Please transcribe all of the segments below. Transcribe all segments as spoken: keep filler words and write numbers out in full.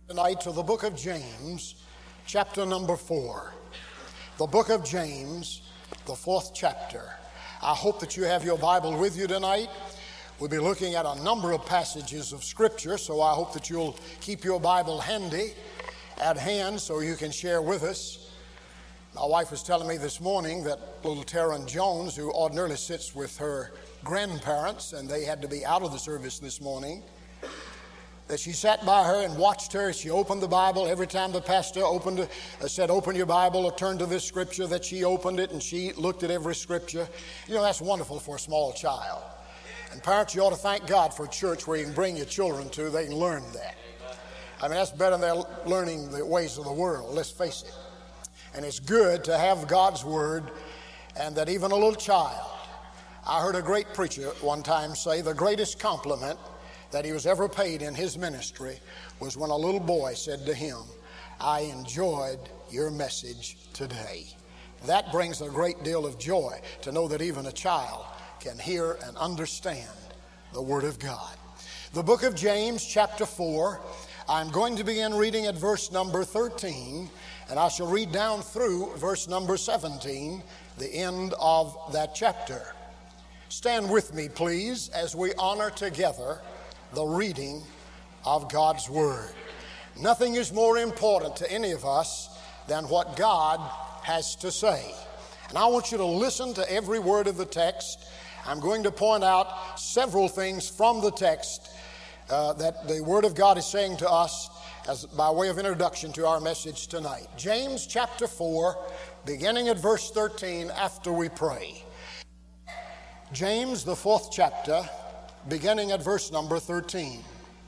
Tonight to the book of James, chapter number four. The book of James, the fourth chapter. I hope that you have your Bible with you tonight. We'll be looking at a number of passages of Scripture, so I hope that you'll keep your Bible handy at hand so you can share with us. My wife was telling me this morning that little Taryn Jones, who ordinarily sits with her grandparents, and they had to be out of the service this morning, that she sat by her and watched her. She opened the Bible every time the pastor opened it, uh, said, open your Bible or turn to this scripture, that she opened it and she looked at every scripture. You know, that's wonderful for a small child. And parents, you ought to thank God for a church where you can bring your children to. They can learn that. I mean, that's better than they're learning the ways of the world, let's face it. And it's good to have God's word, and that even a little child. I heard a great preacher one time say the greatest compliment that he was ever paid in his ministry was when a little boy said to him, I enjoyed your message today. That brings a great deal of joy to know that even a child can hear and understand the Word of God. The book of James, chapter four, I'm going to begin reading at verse number thirteen, and I shall read down through verse number seventeen, the end of that chapter. Stand with me, please, as we honor together the reading of God's Word. Nothing is more important to any of us than what God has to say. And I want you to listen to every word of the text. I'm going to point out several things from the text uh, that the Word of God is saying to us as by way of introduction to our message tonight. James chapter four, beginning at verse thirteen, after we pray. James, the fourth chapter, beginning at verse number thirteen.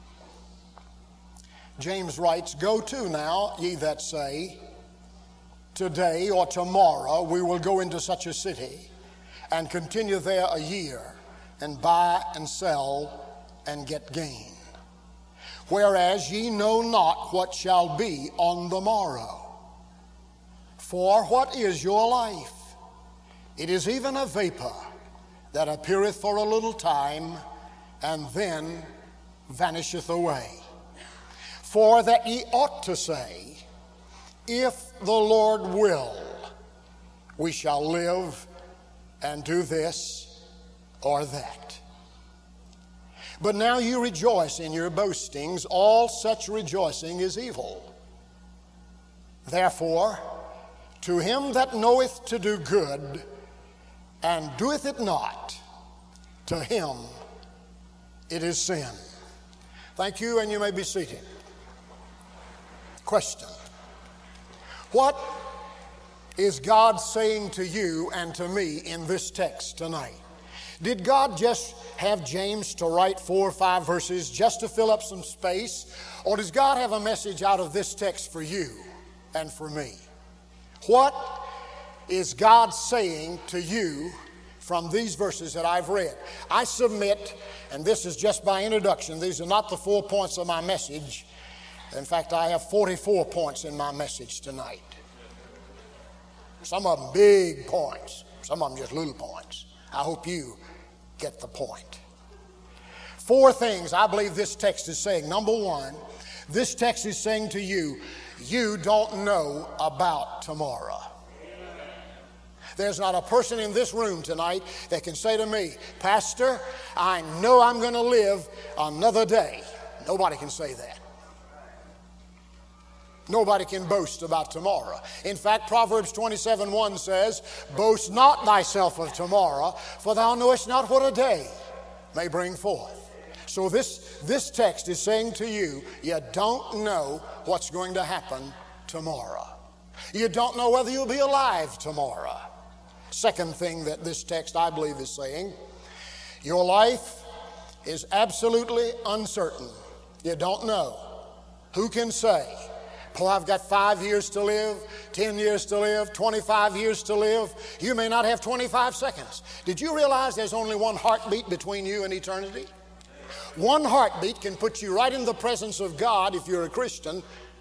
James writes, Go to now, ye that say, today or tomorrow we will go into such a city, and continue there a year, and buy and sell, and get gain. Whereas ye know not what shall be on the morrow. For what is your life? It is even a vapor that appeareth for a little time, and then vanisheth away. For that ye ought to say, if the Lord will, we shall live and do this or that. But now you rejoice in your boastings. All such rejoicing is evil. Therefore, to him that knoweth to do good, and doeth it not, to him it is sin. Thank you, and you may be seated. Question. What is God saying to you and to me in this text tonight? Did God just have James to write four or five verses just to fill up some space? Or does God have a message out of this text for you and for me? What is God saying to you from these verses that I've read? I submit, and this is just by introduction, these are not the four points of my message. In fact, I have forty-four points in my message tonight. Some of them big points, some of them just little points. I hope you get the point. Four things I believe this text is saying. Number one, this text is saying to you, you don't know about tomorrow. There's not a person in this room tonight that can say to me, Pastor, I know I'm going to live another day. Nobody can say that. Nobody can boast about tomorrow. In fact, Proverbs twenty-seven one says, boast not thyself of tomorrow, for thou knowest not what a day may bring forth. So this, this text is saying to you, you don't know what's going to happen tomorrow. You don't know whether you'll be alive tomorrow. Second thing that this text, I believe, is saying, your life is absolutely uncertain. You don't know. Who can say, oh, I've got five years to live, ten years to live, twenty-five years to live. You may not have twenty-five seconds. Did you realize there's only one heartbeat between you and eternity? One heartbeat can put you right in the presence of God if you're a Christian,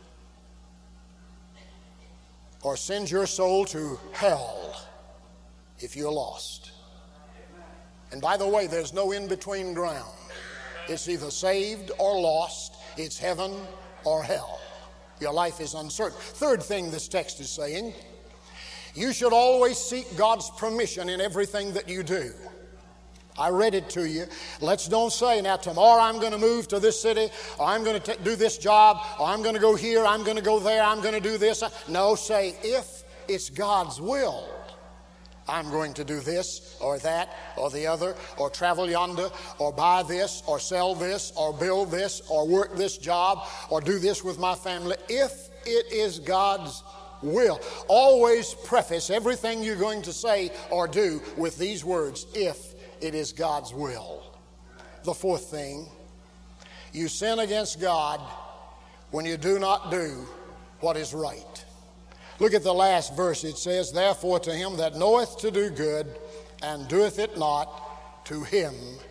or send your soul to hell if you're lost. And by the way, there's no in-between ground. It's either saved or lost. It's heaven or hell. Your life is uncertain. Third thing this text is saying, you should always seek God's permission in everything that you do. I read it to you. Let's don't say, now tomorrow I'm going to move to this city, or I'm going to do this job, or I'm going to go here, I'm going to go there, I'm going to do this. No, say, if it's God's will, I'm going to do this or that or the other, or travel yonder, or buy this, or sell this, or build this, or work this job, or do this with my family. If it is God's will. Always preface everything you're going to say or do with these words, if it is God's will. The fourth thing, you sin against God when you do not do what is right. Look at the last verse. It says, therefore to him that knoweth to do good and doeth it not, to him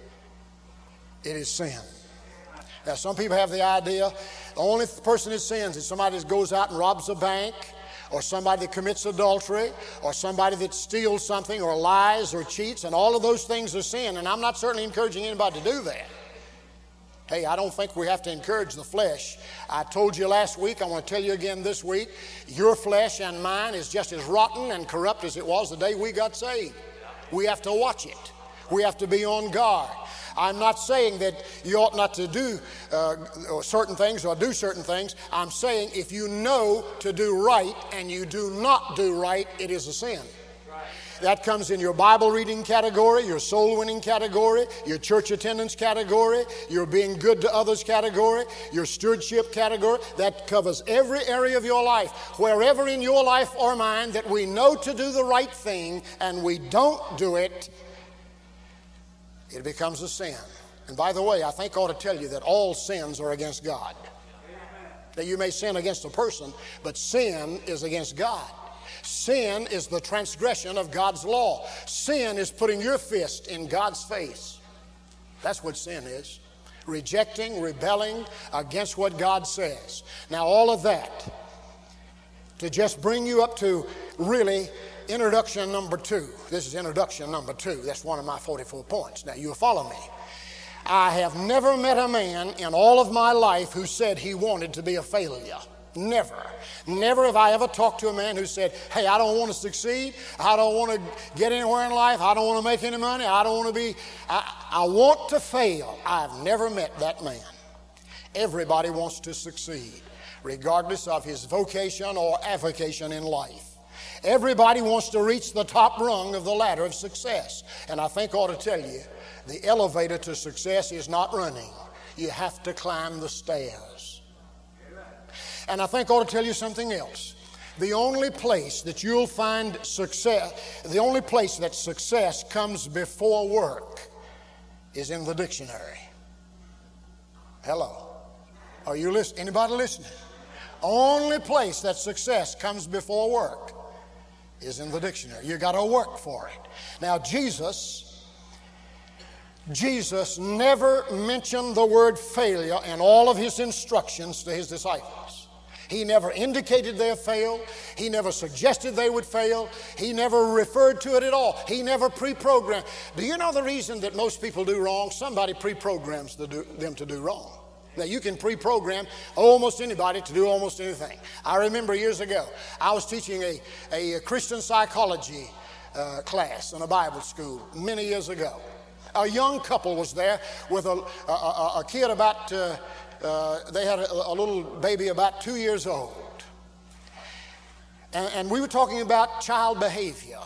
it is sin. Now some people have the idea the only person that sins is somebody that goes out and robs a bank, or somebody that commits adultery, or somebody that steals something, or lies, or cheats, and all of those things are sin. And I'm not certainly encouraging anybody to do that. Hey, I don't think we have to encourage the flesh. I told you last week, I want to tell you again this week, your flesh and mine is just as rotten and corrupt as it was the day we got saved. We have to watch it. We have to be on guard. I'm not saying that you ought not to do uh, certain things or do certain things. I'm saying if you know to do right and you do not do right, it is a sin. That comes in your Bible reading category, your soul winning category, your church attendance category, your being good to others category, your stewardship category. That covers every area of your life. Wherever in your life or mine that we know to do the right thing and we don't do it, it becomes a sin. And by the way, I think I ought to tell you that all sins are against God. Now you may sin against a person, but sin is against God. Sin is the transgression of God's law. Sin is putting your fist in God's face. That's what sin is. Rejecting, rebelling against what God says. Now all of that to just bring you up to really introduction number two. This is introduction number two. That's one of my forty-four points. Now you'll follow me. I have never met a man in all of my life who said he wanted to be a failure. Never. Never have I ever talked to a man who said, hey, I don't want to succeed. I don't want to get anywhere in life. I don't want to make any money. I don't want to be, I, I want to fail. I've never met that man. Everybody wants to succeed, regardless of his vocation or avocation in life. Everybody wants to reach the top rung of the ladder of success. And I think I ought to tell you, the elevator to success is not running. You have to climb the stairs. And I think I ought to tell you something else. The only place that you'll find success, the only place that success comes before work is in the dictionary. Hello. Are you listening? Anybody listening? Only place that success comes before work is in the dictionary. You got to work for it. Now Jesus, Jesus never mentioned the word failure in all of his instructions to his disciples. He never indicated they failed. He never suggested they would fail. He never referred to it at all. He never pre-programmed. Do you know the reason that most people do wrong? Somebody pre-programs to do, them to do wrong. Now, you can pre-program almost anybody to do almost anything. I remember years ago, I was teaching a, a Christian psychology uh, class in a Bible school many years ago. A young couple was there with a, a, a, a kid about... Uh, Uh, they had a, a little baby about two years old. And, and we were talking about child behavior.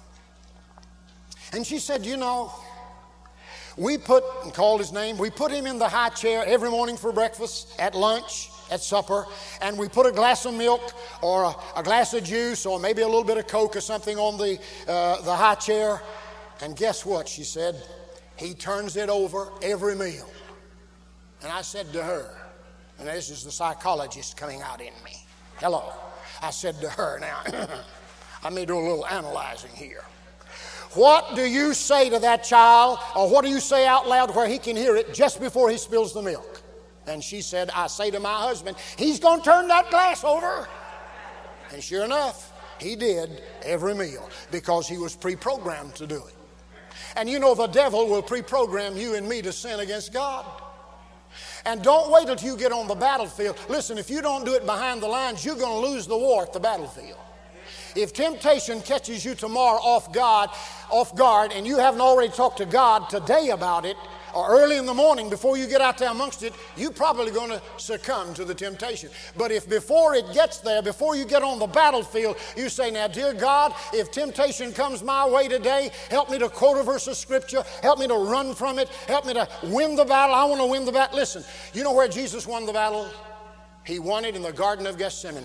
And she said, you know, we put, and called his name, we put him in the high chair every morning for breakfast, at lunch, at supper, and we put a glass of milk or a, a glass of juice or maybe a little bit of Coke or something on the, uh, the high chair. And guess what, she said, he turns it over every meal. And I said to her, and this is the psychologist coming out in me. Hello. I said to her, now, I may do a little analyzing here. What do you say to that child, or what do you say out loud where he can hear it just before he spills the milk? And she said, I say to my husband, he's going to turn that glass over. And sure enough, he did every meal because he was pre-programmed to do it. And you know, the devil will pre-program you and me to sin against God. And don't wait until you get on the battlefield. Listen, if you don't do it behind the lines, you're going to lose the war at the battlefield. If temptation catches you tomorrow off guard, off guard, and you haven't already talked to God today about it, or early in the morning before you get out there amongst it, you're probably going to succumb to the temptation. But if before it gets there, before you get on the battlefield, you say, now, dear God, if temptation comes my way today, help me to quote a verse of Scripture, help me to run from it, help me to win the battle. I want to win the battle. Listen, you know where Jesus won the battle? He won it in the Garden of Gethsemane.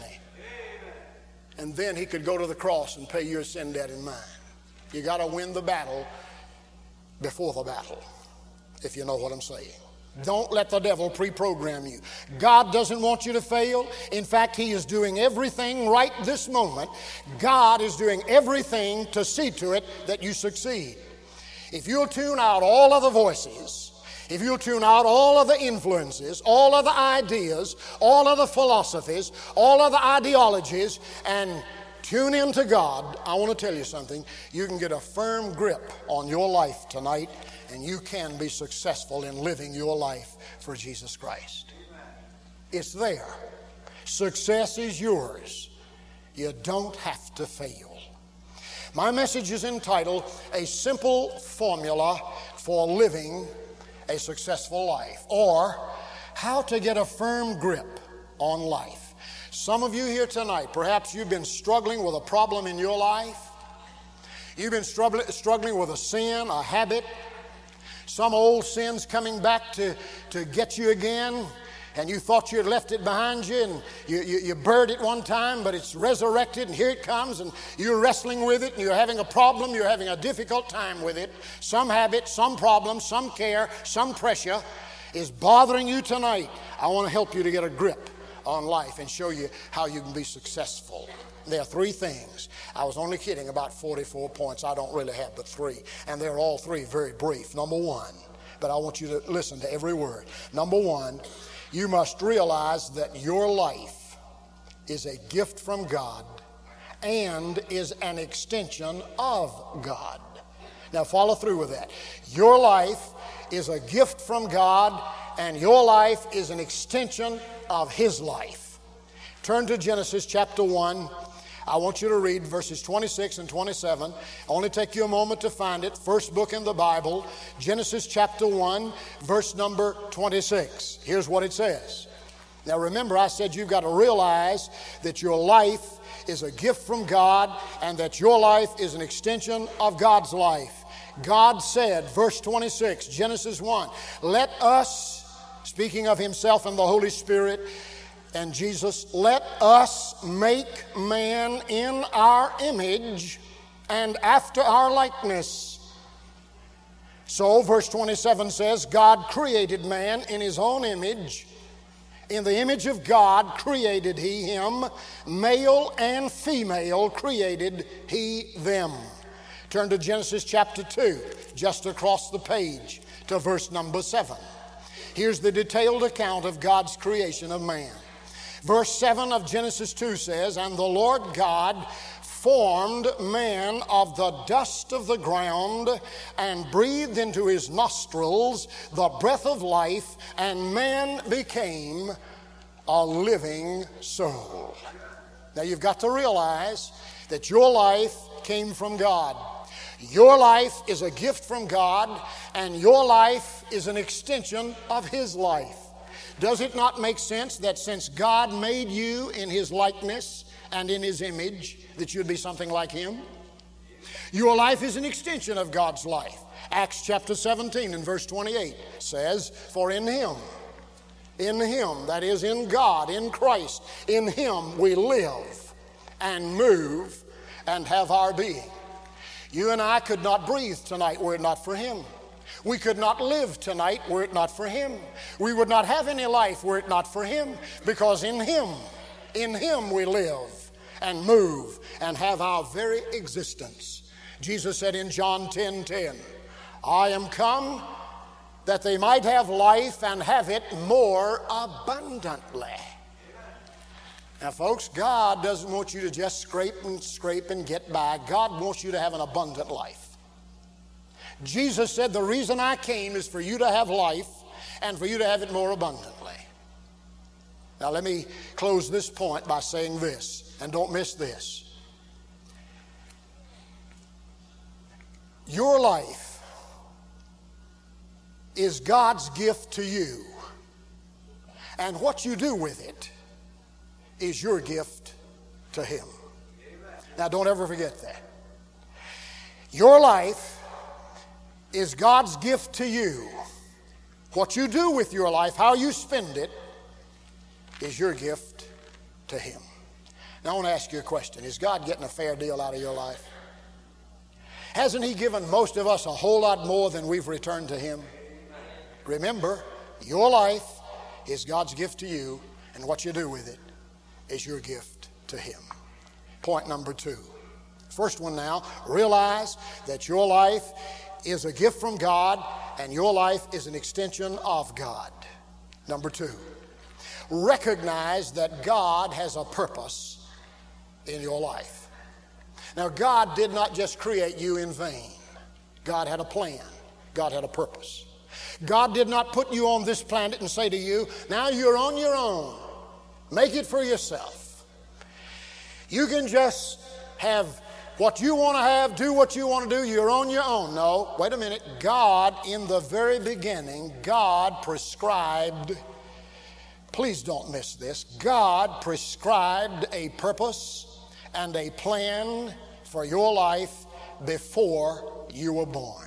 And then he could go to the cross and pay your sin debt and mine. You got to win the battle before the battle, if you know what I'm saying. Don't let the devil pre-program you. God doesn't want you to fail. In fact, he is doing everything right this moment. God is doing everything to see to it that you succeed. If you'll tune out all other voices, if you'll tune out all of the influences, all of the ideas, all of the philosophies, all of the ideologies, and tune into God, I want to tell you something. You can get a firm grip on your life tonight, and you can be successful in living your life for Jesus Christ. It's there. Success is yours. You don't have to fail. My message is entitled, A Simple Formula for Living a Successful Life, or How to Get a Firm Grip on Life. Some of you here tonight, perhaps you've been struggling with a problem in your life. You've been struggling, struggling with a sin, a habit, some old sin's coming back to, to get you again, and you thought you had left it behind you, and you, you, you buried it one time, but it's resurrected, and here it comes, and you're wrestling with it, and you're having a problem, you're having a difficult time with it. Some habit, some problem, some care, some pressure is bothering you tonight. I want to help you to get a grip on life and show you how you can be successful. There are three things. I was only kidding about forty-four points. I don't really have but three, and they're all three very brief. Number one, but I want you to listen to every word. Number one, you must realize that your life is a gift from God and is an extension of God. Now follow through with that. Your life is a gift from God, and your life is an extension of His life. Turn to Genesis chapter one. I want you to read verses twenty-six and twenty-seven. Only take you a moment to find it. First book in the Bible, Genesis chapter one, verse number twenty-six. Here's what it says. Now remember, I said you've got to realize that your life is a gift from God and that your life is an extension of God's life. God said, verse twenty-six, Genesis one, let us, speaking of Himself and the Holy Spirit, and Jesus, let us make man in our image and after our likeness. So verse twenty-seven says, God created man in His own image. In the image of God created He him. Male and female created He them. Turn to Genesis chapter two, just across the page to verse number seven. Here's the detailed account of God's creation of man. Verse seven of Genesis two says, and the Lord God formed man of the dust of the ground and breathed into his nostrils the breath of life, and man became a living soul. Now you've got to realize that your life came from God. Your life is a gift from God, and your life is an extension of His life. Does it not make sense that since God made you in His likeness and in His image, that you'd be something like Him? Your life is an extension of God's life. Acts chapter seventeen and verse twenty-eight says, for in Him, in Him, that is in God, in Christ, in Him we live and move and have our being. You and I could not breathe tonight were it not for Him. We could not live tonight were it not for Him. We would not have any life were it not for Him, because in Him, in Him we live and move and have our very existence. Jesus said in John ten ten, I am come that they might have life and have it more abundantly. Now folks, God doesn't want you to just scrape and scrape and get by. God wants you to have an abundant life. Jesus said, the reason I came is for you to have life and for you to have it more abundantly. Now let me close this point by saying this, and don't miss this. Your life is God's gift to you, and what you do with it is your gift to Him. Now don't ever forget that. Your life is God's gift to you. What you do with your life, how you spend it, is your gift to Him. Now I want to ask you a question. Is God getting a fair deal out of your life? Hasn't He given most of us a whole lot more than we've returned to Him? Remember, your life is God's gift to you, and what you do with it is your gift to Him. Point number two. First one now, realize that your life is a gift from God, and your life is an extension of God. Number two, recognize that God has a purpose in your life. Now, God did not just create you in vain. God had a plan. God had a purpose. God did not put you on this planet and say to you, now you're on your own. Make it for yourself. You can just have what you want to have, do what you want to do, you're on your own. No, wait a minute. God, in the very beginning, God prescribed, please don't miss this, God prescribed a purpose and a plan for your life before you were born.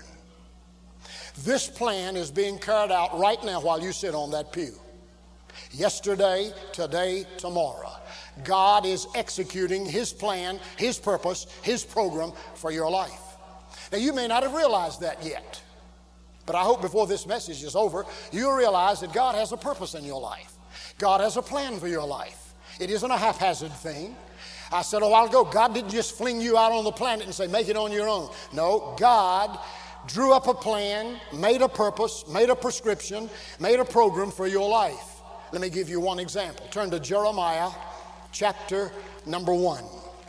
This plan is being carried out right now while you sit on that pew. Yesterday, today, tomorrow. God is executing His plan, His purpose, His program for your life. Now, you may not have realized that yet, but I hope before this message is over, you'll realize that God has a purpose in your life. God has a plan for your life. It isn't a haphazard thing. I said a while ago, God didn't just fling you out on the planet and say, make it on your own. No, God drew up a plan, made a purpose, made a prescription, made a program for your life. Let me give you one example. Turn to Jeremiah chapter number one.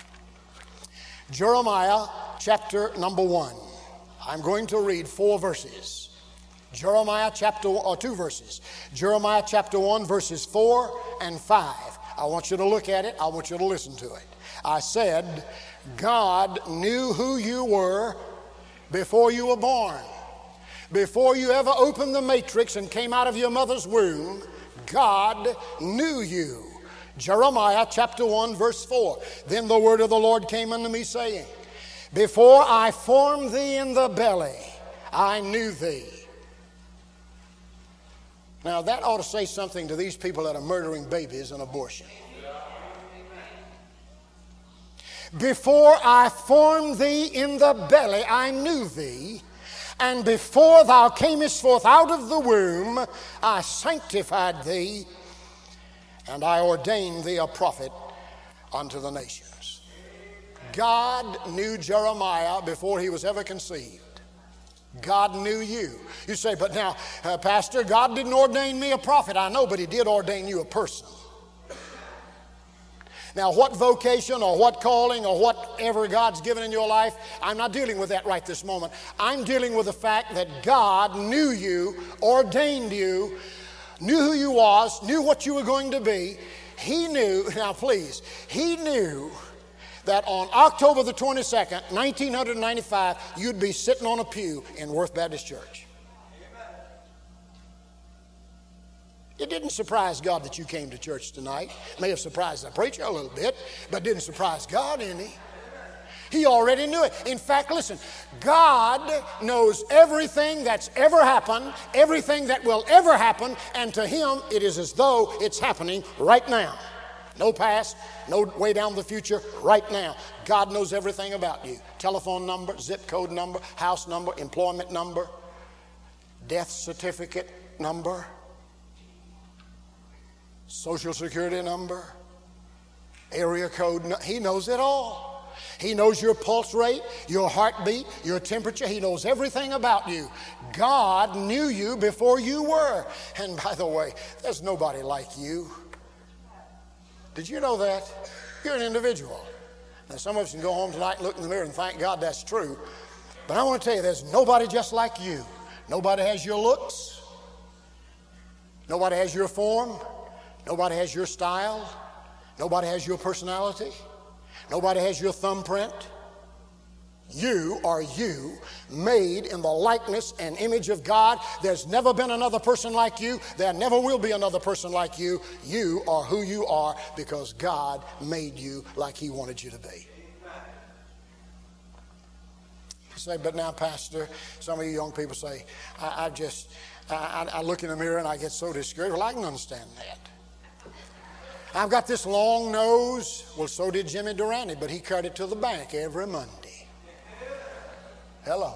Jeremiah chapter number one. I'm going to read four verses. Jeremiah chapter, or two verses. Jeremiah chapter one, verses four and five. I want you to look at it. I want you to listen to it. I said, God knew who you were before you were born. Before you ever opened the matrix and came out of your mother's womb, God knew you. Jeremiah chapter one, verse four. Then the word of the Lord came unto me, saying, before I formed thee in the belly, I knew thee. Now that ought to say something to these people that are murdering babies and abortion. Before I formed thee in the belly, I knew thee. And before thou camest forth out of the womb, I sanctified thee, and I ordained thee a prophet unto the nations. God knew Jeremiah before he was ever conceived. God knew you. You say, but now, uh, Pastor, God didn't ordain me a prophet. I know, but He did ordain you a person. Now, what vocation or what calling or whatever God's given in your life, I'm not dealing with that right this moment. I'm dealing with the fact that God knew you, ordained you, knew who you was, knew what you were going to be. He knew, now please, He knew that on October the twenty-second, nineteen ninety-five, you'd be sitting on a pew in Worth Baptist Church. It didn't surprise God that you came to church tonight. It may have surprised the preacher a little bit, but didn't surprise God any. He already knew it. In fact, listen, God knows everything that's ever happened, everything that will ever happen, and to Him it is as though it's happening right now. No past, no way down the future, right now. God knows everything about you. Telephone number, zip code number, house number, employment number, death certificate number, Social Security number, area code. He knows it all. He knows your pulse rate, your heartbeat, your temperature. He knows everything about you. God knew you before you were. And by the way, there's nobody like you. Did you know that? You're an individual. Now, some of us can go home tonight and look in the mirror and thank God that's true. But I want to tell you, there's nobody just like you. Nobody has your looks. Nobody has your form. Nobody has your style. Nobody has your personality. Nobody has your thumbprint. You are you, made in the likeness and image of God. There's never been another person like you. There never will be another person like you. You are who you are because God made you like He wanted you to be. You say, but now, Pastor, some of you young people say, I, I just, I, I look in the mirror and I get so discouraged. Well, I can understand that. I've got this long nose. Well, so did Jimmy Durante, but he cut it to the bank every Monday. Hello.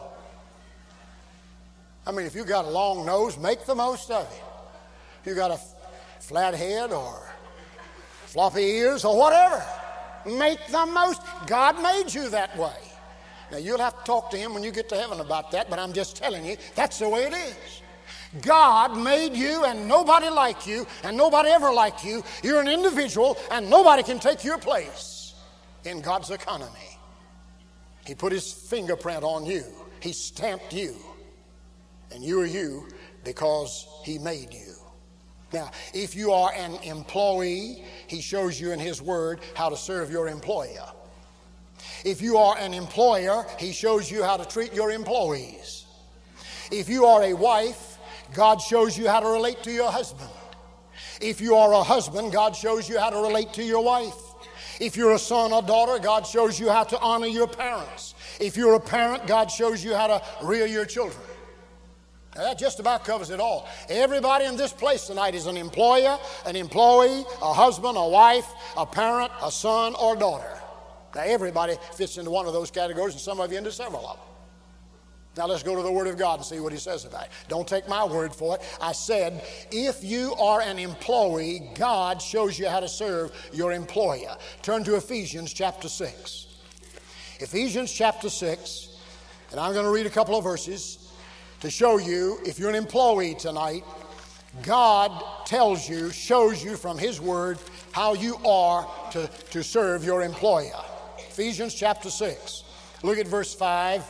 I mean, if you got a long nose, make the most of it. If you got a flat head or floppy ears or whatever, make the most. God made you that way. Now, you'll have to talk to Him when you get to heaven about that, but I'm just telling you, that's the way it is. God made you and nobody like you and nobody ever like you. You're an individual and nobody can take your place in God's economy. He put His fingerprint on you. He stamped you. And you are you because He made you. Now, if you are an employee, He shows you in His Word how to serve your employer. If you are an employer, He shows you how to treat your employees. If you are a wife, God shows you how to relate to your husband. If you are a husband, God shows you how to relate to your wife. If you're a son or daughter, God shows you how to honor your parents. If you're a parent, God shows you how to rear your children. Now, that just about covers it all. Everybody in this place tonight is an employer, an employee, a husband, a wife, a parent, a son or daughter. Now, everybody fits into one of those categories, and some of you into several of them. Now, let's go to the Word of God and see what He says about it. Don't take my word for it. I said, if you are an employee, God shows you how to serve your employer. Turn to Ephesians chapter six. Ephesians chapter six, and I'm going to read a couple of verses to show you, if you're an employee tonight, God tells you, shows you from His Word how you are to, to serve your employer. Ephesians chapter six. Look at verse five.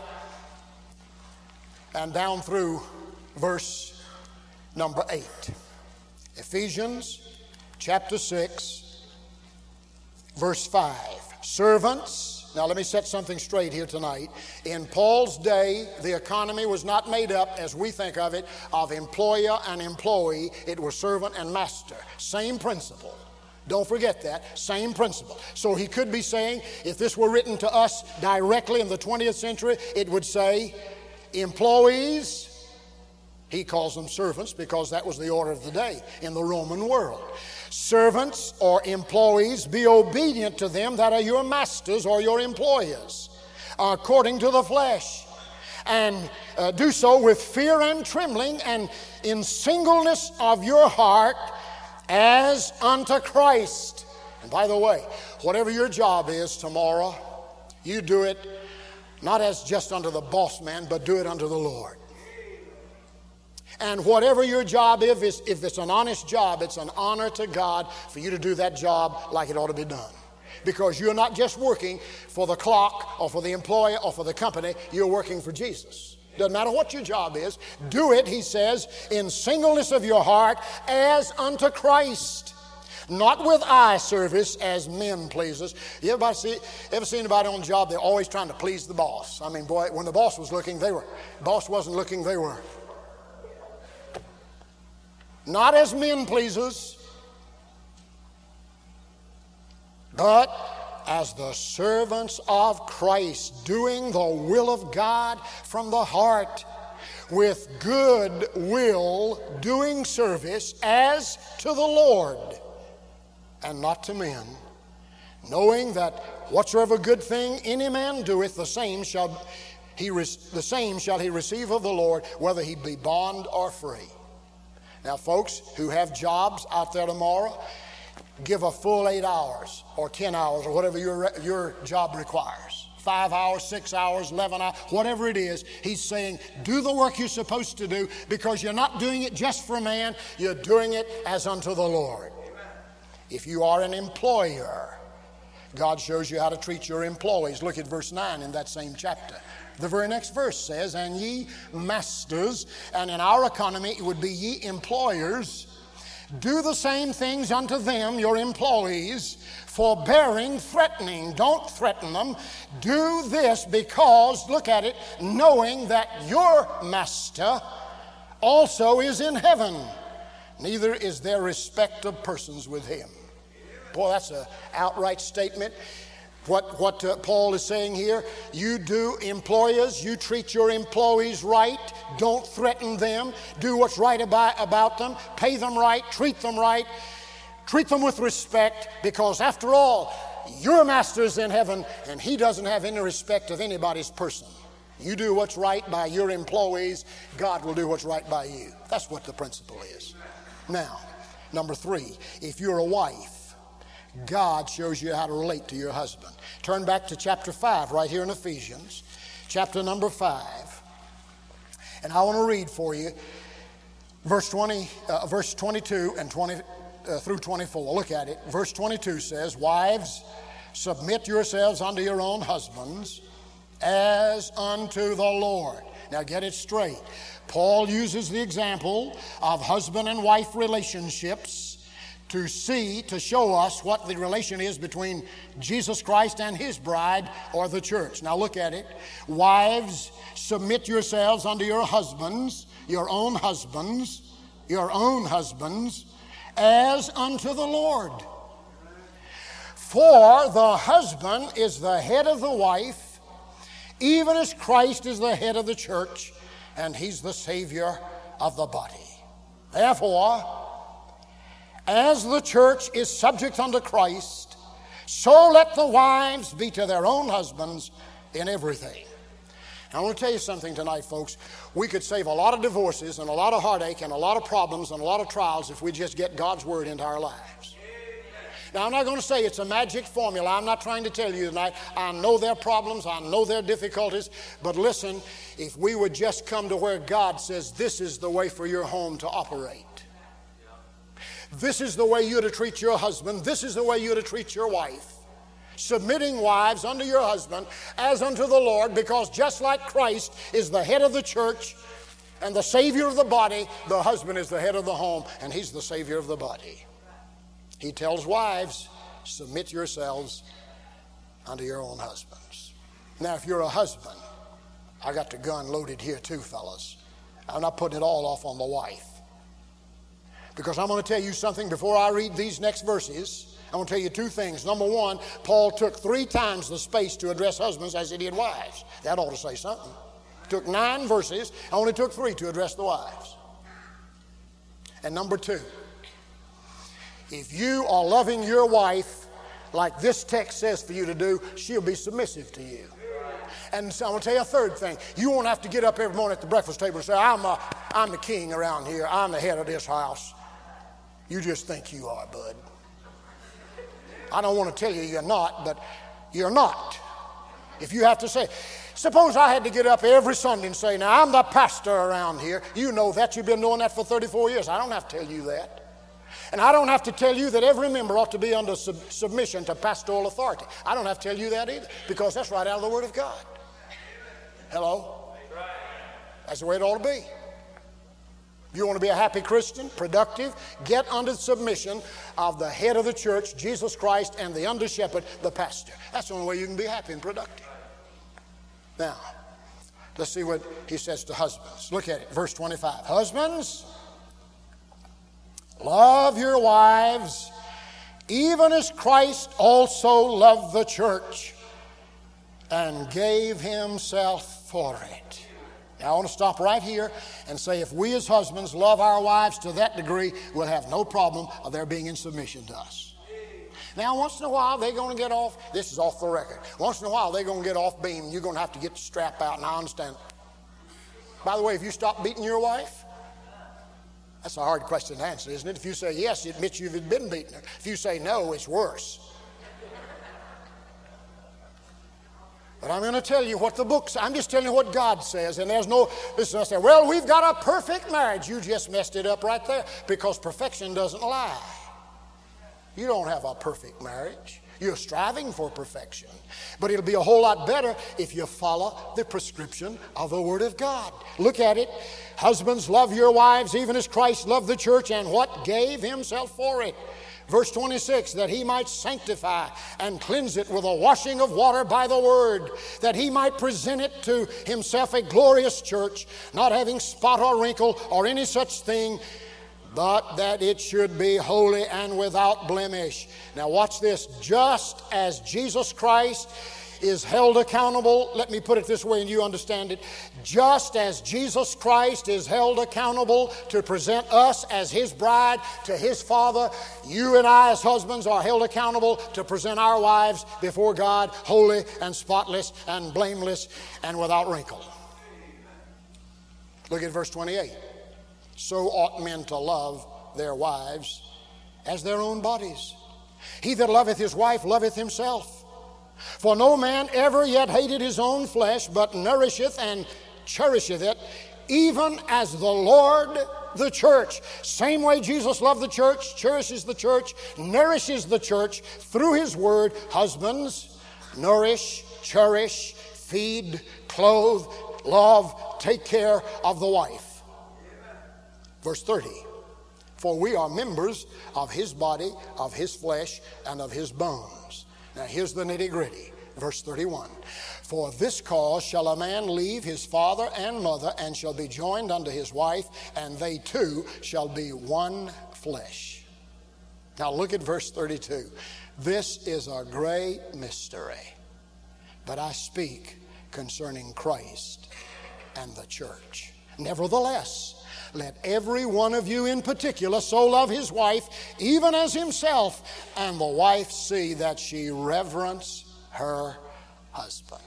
And down through verse number eight. Ephesians chapter six, verse five. Servants, now let me set something straight here tonight. In Paul's day, the economy was not made up, as we think of it, of employer and employee. It was servant and master. Same principle. Don't forget that. Same principle. So he could be saying, if this were written to us directly in the twentieth century, it would say, employees, he calls them servants because that was the order of the day in the Roman world. Servants or employees, be obedient to them that are your masters or your employers, according to the flesh. And uh, do so with fear and trembling and in singleness of your heart as unto Christ. And by the way, whatever your job is tomorrow, you do it not as just unto the boss man, but do it unto the Lord. And whatever your job is, if it's an honest job, it's an honor to God for you to do that job like it ought to be done. Because you're not just working for the clock or for the employer or for the company, you're working for Jesus. Doesn't matter what your job is. Do it, he says, in singleness of your heart as unto Christ. Not with eye service as men pleasers. You ever see, ever see anybody on the job, they're always trying to please the boss. I mean, boy, when the boss was looking, they were. Boss wasn't looking, they were. Not as men pleasers, but as the servants of Christ, doing the will of God from the heart, with good will, doing service as to the Lord, and not to men, knowing that whatsoever good thing any man doeth, the same shall he the same shall he receive of the Lord, whether he be bond or free. Now, folks who have jobs out there tomorrow, give a full eight hours or ten hours or whatever your your job requires. Five hours, six hours, eleven hours, whatever it is. He's saying, do the work you're supposed to do, because you're not doing it just for man. You're doing it as unto the Lord. If you are an employer, God shows you how to treat your employees. Look at verse nine in that same chapter. The very next verse says, and ye masters, and in our economy it would be ye employers, Do the same things unto them, your employees, forbearing, threatening. Don't threaten them. Do this because, look at it, knowing that your master also is in heaven. Neither is there respect of persons with him. Boy, that's an outright statement. What, what uh, Paul is saying here, you do, employers, you treat your employees right. Don't threaten them. Do what's right about, about them. Pay them right. Treat them right. Treat them with respect, because after all, your master is in heaven and he doesn't have any respect of anybody's person. You do what's right by your employees, God will do what's right by you. That's what the principle is. Now, number three, if you're a wife, God shows you how to relate to your husband. Turn back to chapter five right here in Ephesians, chapter number five. And I want to read for you verse twenty, uh, verse twenty-two and twenty uh, through twenty-four. Look at it. Verse twenty-two says, "Wives, submit yourselves unto your own husbands as unto the Lord." Now get it straight. Paul uses the example of husband and wife relationships to see, to show us what the relation is between Jesus Christ and his bride, or the church. Now look at it. Wives, submit yourselves unto your husbands, your own husbands, your own husbands, as unto the Lord. For the husband is the head of the wife, even as Christ is the head of the church, and he's the Savior of the body. Therefore, as the church is subject unto Christ, so let the wives be to their own husbands in everything. I want to tell you something tonight, folks. We could save a lot of divorces and a lot of heartache and a lot of problems and a lot of trials if we just get God's word into our lives. Now, I'm not going to say it's a magic formula. I'm not trying to tell you tonight. I know their problems. I know their difficulties. But listen, if we would just come to where God says this is the way for your home to operate. This is the way you're to treat your husband. This is the way you're to treat your wife. Submitting wives unto your husband as unto the Lord, because just like Christ is the head of the church and the Savior of the body, the husband is the head of the home and he's the Savior of the body. He tells wives, submit yourselves unto your own husbands. Now, if you're a husband, I got the gun loaded here too, fellas. I'm not putting it all off on the wife. Because I'm going to tell you something before I read these next verses. I'm going to tell you two things. Number one, Paul took three times the space to address husbands as he did wives. That ought to say something. Took nine verses, only took three to address the wives. And number two, if you are loving your wife like this text says for you to do, she'll be submissive to you. And so I'm going to tell you a third thing. You won't have to get up every morning at the breakfast table and say, I'm, a, I'm the king around here. I'm the head of this house. You just think you are, bud. I don't want to tell you you're not, but you're not. If you have to say, suppose I had to get up every Sunday and say, now I'm the pastor around here. You know that. You've been doing that for thirty-four years. I don't have to tell you that. And I don't have to tell you that every member ought to be under sub- submission to pastoral authority. I don't have to tell you that either, because that's right out of the Word of God. Hello? That's the way it ought to be. You want to be a happy Christian, productive, get under submission of the head of the church, Jesus Christ, and the under shepherd, the pastor. That's the only way you can be happy and productive. Now, let's see what he says to husbands. Look at it, verse twenty-five. Husbands, love your wives, even as Christ also loved the church and gave himself for it. Now, I want to stop right here and say if we as husbands love our wives to that degree, we'll have no problem of their being in submission to us. Now, once in a while, they're going to get off. This is off the record. Once in a while, they're going to get off beam. You're going to have to get the strap out, and I understand. By the way, if you stop beating your wife, that's a hard question to answer, isn't it? If you say yes, it admits you've been beating her. If you say no, it's worse. But I'm going to tell you what the book says. I'm just telling you what God says. And there's no, listen, I say, well, we've got a perfect marriage. You just messed it up right there, because perfection doesn't lie. You don't have a perfect marriage. You're striving for perfection. But it'll be a whole lot better if you follow the prescription of the Word of God. Look at it. Husbands, love your wives even as Christ loved the church and what? Gave himself for it. Verse twenty-six, that he might sanctify and cleanse it with a washing of water by the word, that he might present it to himself a glorious church, not having spot or wrinkle or any such thing, but that it should be holy and without blemish. Now watch this. Just as Jesus Christ is held accountable, let me put it this way and you understand it. Just as Jesus Christ is held accountable to present us as his bride to his Father, you and I as husbands are held accountable to present our wives before God holy and spotless and blameless and without wrinkle. Look at verse twenty-eight. So ought men to love their wives as their own bodies. He that loveth his wife loveth himself. For no man ever yet hated his own flesh, but nourisheth and cherisheth it, even as the Lord the church. Same way Jesus loved the church, cherishes the church, nourishes the church through his word. Husbands, nourish, cherish, feed, clothe, love, take care of the wife. Verse thirty. For we are members of his body, of his flesh, and of his bones. Now here's the nitty-gritty. Verse thirty-one. For this cause shall a man leave his father and mother, and shall be joined unto his wife, and they two shall be one flesh. Now look at verse thirty-two. This is a great mystery, but I speak concerning Christ and the church. Nevertheless, let every one of you in particular so love his wife, even as himself, and the wife see that she reverence her husband.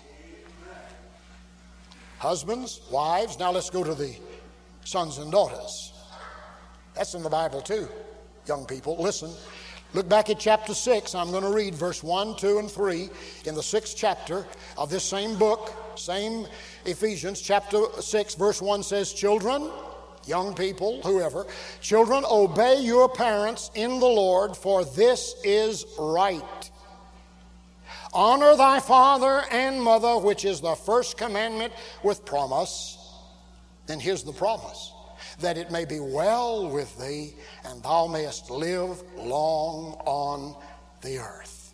Husbands, wives, now let's go to the sons and daughters. That's in the Bible too, young people. Listen, look back at chapter six. I'm going to read verse one, two, and three in the sixth chapter of this same book, same Ephesians, chapter six, verse one says, children, young people, whoever, children, obey your parents in the Lord, for this is right. Honor thy father and mother, which is the first commandment with promise. Then here's the promise, that it may be well with thee, and thou mayest live long on the earth.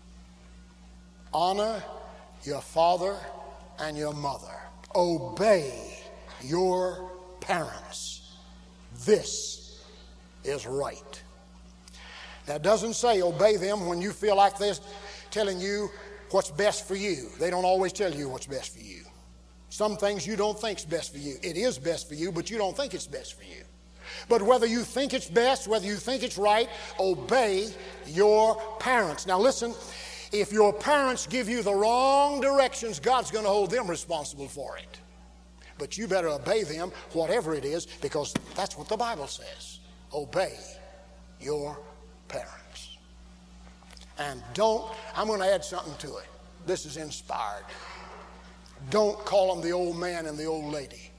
Honor your father and your mother. Obey your parents. This is right. Now it doesn't say obey them when you feel like they're telling you what's best for you. They don't always tell you what's best for you. Some things you don't think is best for you. It is best for you, but you don't think it's best for you. But whether you think it's best, whether you think it's right, obey your parents. Now listen, if your parents give you the wrong directions, God's going to hold them responsible for it. But you better obey them, whatever it is, because that's what the Bible says. Obey your parents. And don't, I'm going to add something to it. This is inspired. Don't call them the old man and the old lady.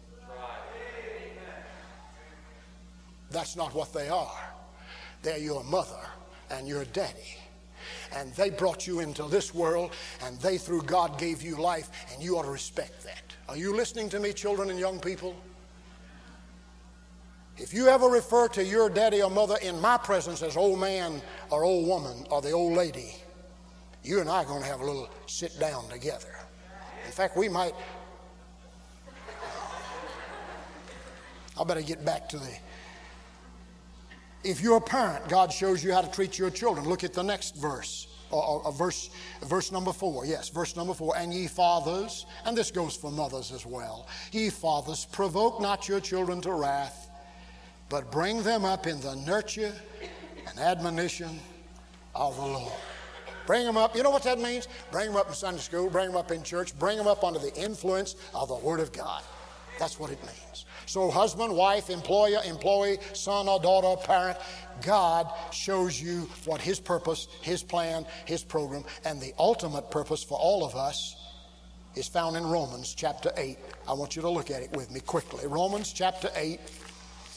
That's not what they are. They're your mother and your daddy. And they brought you into this world, and they, through God, gave you life, and you ought to respect that. Are you listening to me, children and young people? If you ever refer to your daddy or mother in my presence as old man or old woman or the old lady, you and I are going to have a little sit down together. In fact, we might. I better get back to the. If you're a parent, God shows you how to treat your children. Look at the next verse. Or, or verse, verse number four. Yes, verse number four. And ye fathers, and this goes for mothers as well. Ye fathers, provoke not your children to wrath, but bring them up in the nurture and admonition of the Lord. Bring them up. You know what that means? Bring them up in Sunday school. Bring them up in church. Bring them up under the influence of the Word of God. That's what it means. So husband, wife, employer, employee, son or daughter, parent, God shows you what His purpose, His plan, His program, and the ultimate purpose for all of us is found in Romans chapter eight. I want you to look at it with me quickly. Romans chapter eight.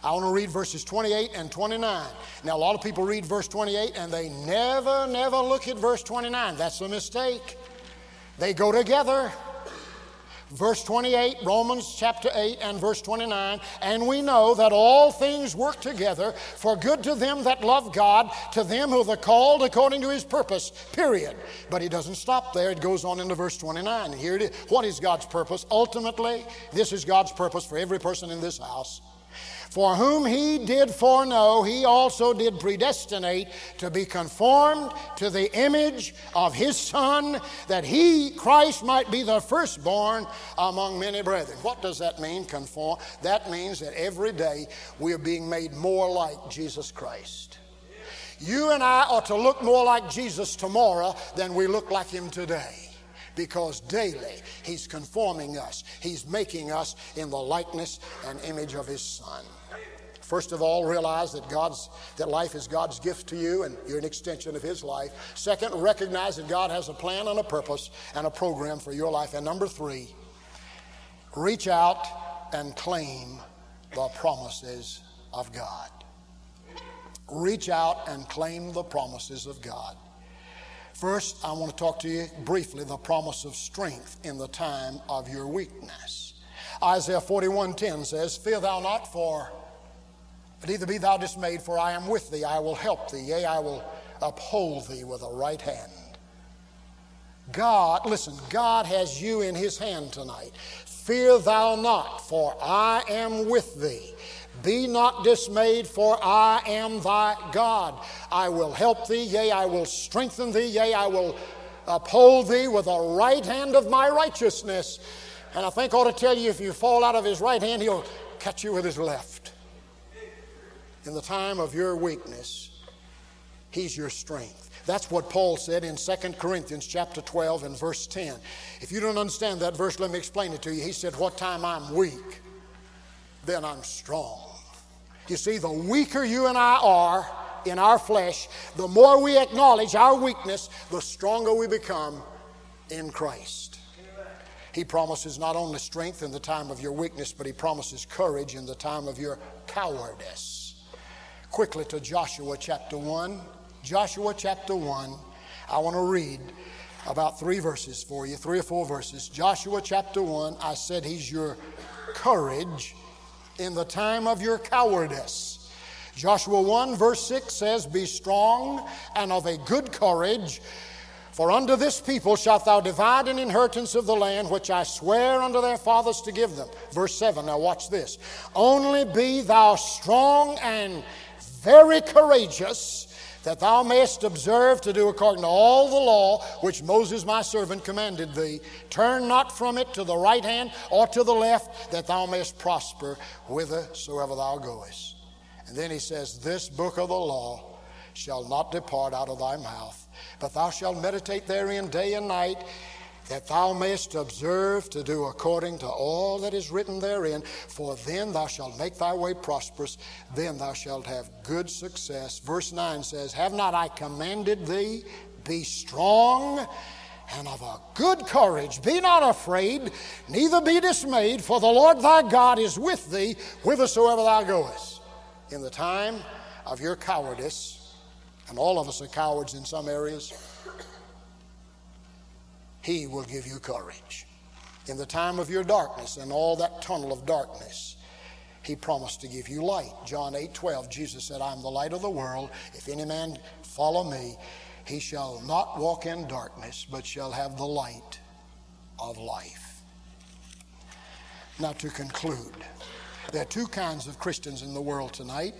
I want to read verses twenty-eight and twenty-nine. Now, a lot of people read verse twenty-eight and they never, never look at verse twenty-nine. That's a mistake. They go together. Verse twenty-eight, Romans chapter eight and verse twenty-nine, and we know that all things work together for good to them that love God, to them who are called according to his purpose, period. But he doesn't stop there. It goes on into verse twenty-nine. Here it is. What is God's purpose? Ultimately, this is God's purpose for every person in this house. For whom he did foreknow, he also did predestinate to be conformed to the image of his Son, that he, Christ, might be the firstborn among many brethren. What does that mean, conform? That means that every day we are being made more like Jesus Christ. You and I ought to look more like Jesus tomorrow than we look like him today. Because daily he's conforming us. He's making us in the likeness and image of his Son. First of all, realize that God's that life is God's gift to you and you're an extension of his life. Second, recognize that God has a plan and a purpose and a program for your life. And number three, reach out and claim the promises of God. Reach out and claim the promises of God. First, I want to talk to you briefly the promise of strength in the time of your weakness. Isaiah forty-one ten says, Fear thou not, for neither be thou dismayed, for I am with thee. I will help thee, yea, I will uphold thee with a right hand. God, listen, God has you in his hand tonight. Fear thou not, for I am with thee. Be not dismayed, for I am thy God. I will help thee, yea, I will strengthen thee, yea, I will uphold thee with the right hand of my righteousness. And I think I ought to tell you, if you fall out of his right hand, he'll catch you with his left. In the time of your weakness, he's your strength. That's what Paul said in Second Corinthians chapter twelve and verse ten. If you don't understand that verse, let me explain it to you. He said, what time I'm weak, then I'm strong. You see, the weaker you and I are in our flesh, the more we acknowledge our weakness, the stronger we become in Christ. He promises not only strength in the time of your weakness, but he promises courage in the time of your cowardice. Quickly to Joshua chapter one. Joshua chapter one. I want to read about three verses for you, three or four verses. Joshua chapter one, I said he's your courage in the time of your cowardice. Joshua one verse six says, Be strong and of a good courage, for unto this people shalt thou divide an inheritance of the land which I swear unto their fathers to give them. Verse seven, now watch this. Only be thou strong and very courageous, that thou mayest observe to do according to all the law which Moses my servant commanded thee. Turn not from it to the right hand or to the left, that thou mayest prosper whithersoever thou goest. And then he says, This book of the law shall not depart out of thy mouth, but thou shalt meditate therein day and night, that thou mayest observe to do according to all that is written therein. For then thou shalt make thy way prosperous, then thou shalt have good success. Verse nine says, Have not I commanded thee? Be strong and of a good courage. Be not afraid, neither be dismayed, for the Lord thy God is with thee whithersoever thou goest. In the time of your cowardice, and all of us are cowards in some areas, he will give you courage. In the time of your darkness and all that tunnel of darkness, he promised to give you light. John eight twelve, Jesus said, I am the light of the world. If any man follow me, he shall not walk in darkness, but shall have the light of life. Now to conclude, there are two kinds of Christians in the world tonight: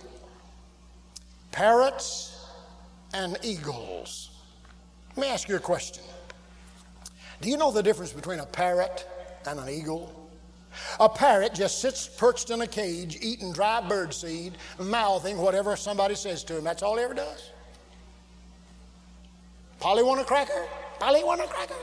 parrots and eagles. Let me ask you a question. Do you know the difference between a parrot and an eagle? A parrot just sits perched in a cage, eating dry bird seed, mouthing whatever somebody says to him. That's all he ever does. Polly want a cracker? Polly want a cracker?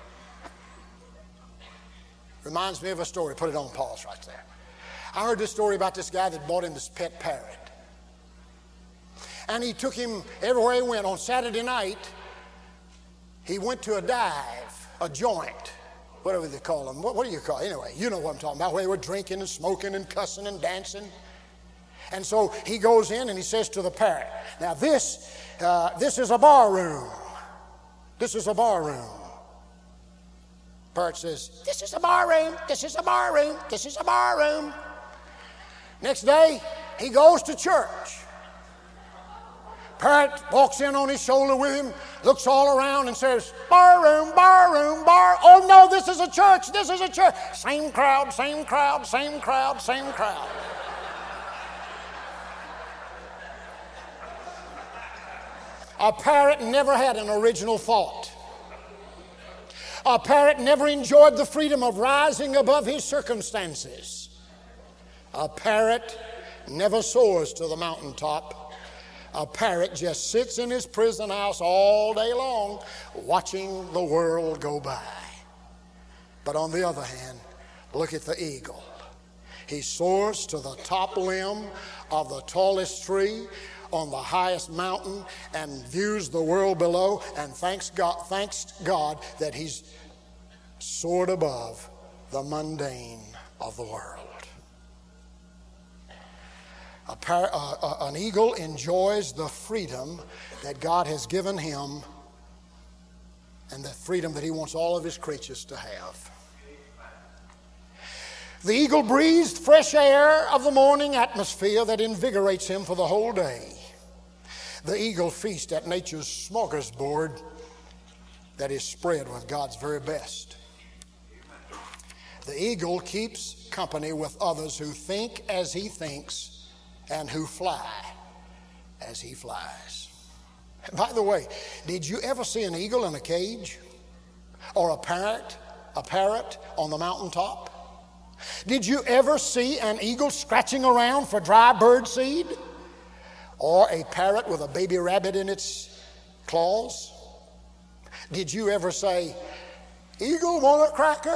Reminds me of a story. Put it on pause right there. I heard this story about this guy that bought him this pet parrot. And he took him everywhere he went. On Saturday night, he went to a dive, a joint, whatever they call them. What, what do you call it? Anyway, you know what I'm talking about, where they were drinking and smoking and cussing and dancing. And so he goes in and he says to the parrot, now this, uh, this is a bar room. This is a bar room. Parrot says, this is a bar room, this is a bar room, this is a bar room. Next day, he goes to church. Parrot walks in on his shoulder with him, looks all around and says, bar room, bar room, bar. Oh no, this is a church, this is a church. Same crowd, same crowd, same crowd, same crowd. A parrot never had an original thought. A parrot never enjoyed the freedom of rising above his circumstances. A parrot never soars to the mountaintop. A parrot just sits in his prison house all day long watching the world go by. But on the other hand, look at the eagle. He soars to the top limb of the tallest tree on the highest mountain and views the world below, and thanks God, thanks God that he's soared above the mundane of the world. A par, uh, uh, an eagle enjoys the freedom that God has given him and the freedom that he wants all of his creatures to have. The eagle breathes fresh air of the morning atmosphere that invigorates him for the whole day. The eagle feasts at nature's smorgasbord that is spread with God's very best. The eagle keeps company with others who think as he thinks and who fly as he flies. By the way, did you ever see an eagle in a cage? Or a parrot, a parrot on the mountaintop? Did you ever see an eagle scratching around for dry bird seed? Or a parrot with a baby rabbit in its claws? Did you ever say, eagle, want a cracker?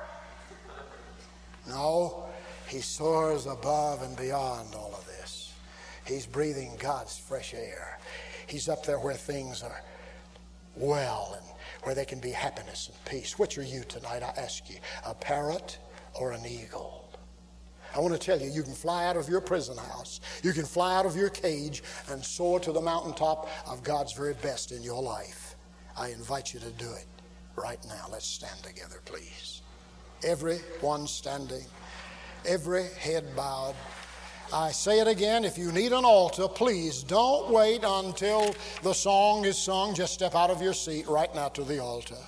No, he soars above and beyond all of this. He's breathing God's fresh air. He's up there where things are well and where there can be happiness and peace. Which are you tonight, I ask you, a parrot or an eagle? I want to tell you, you can fly out of your prison house. You can fly out of your cage and soar to the mountaintop of God's very best in your life. I invite you to do it right now. Let's stand together, please. Everyone standing, every head bowed. I say it again, if you need an altar, please don't wait until the song is sung. Just step out of your seat right now to the altar.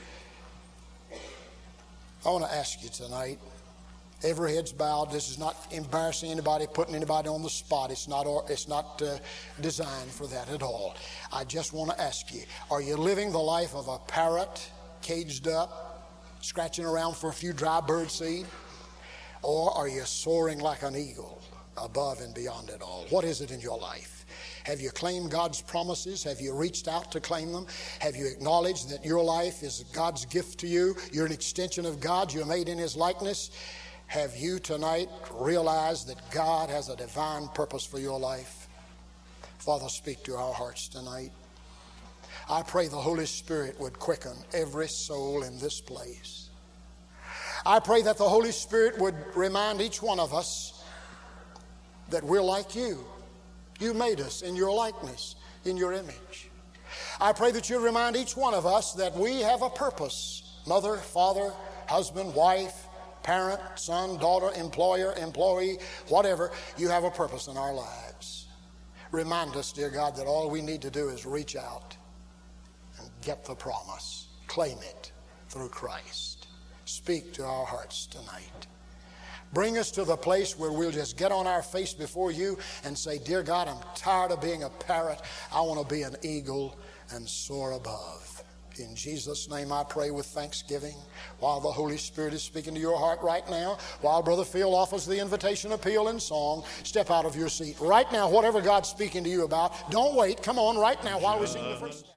I want to ask you tonight, every head's bowed. This is not embarrassing anybody, putting anybody on the spot. It's not, it's not uh, designed for that at all. I just want to ask you, are you living the life of a parrot, caged up, scratching around for a few dry bird seed? Or are you soaring like an eagle above and beyond it all? What is it in your life? Have you claimed God's promises? Have you reached out to claim them? Have you acknowledged that your life is God's gift to you? You're an extension of God. You're made in his likeness. Have you tonight realized that God has a divine purpose for your life? Father, speak to our hearts tonight. I pray the Holy Spirit would quicken every soul in this place. I pray that the Holy Spirit would remind each one of us that we're like you. You made us in your likeness, in your image. I pray that you remind each one of us that we have a purpose. Mother, father, husband, wife, parent, son, daughter, employer, employee, whatever, you have a purpose in our lives. Remind us, dear God, that all we need to do is reach out and get the promise. Claim it through Christ. Speak to our hearts tonight. Bring us to the place where we'll just get on our face before you and say, dear God, I'm tired of being a parrot. I want to be an eagle and soar above. In Jesus' name I pray with thanksgiving. While the Holy Spirit is speaking to your heart right now, while Brother Phil offers the invitation appeal in song, step out of your seat. Right now, whatever God's speaking to you about, don't wait. Come on right now while we sing the first.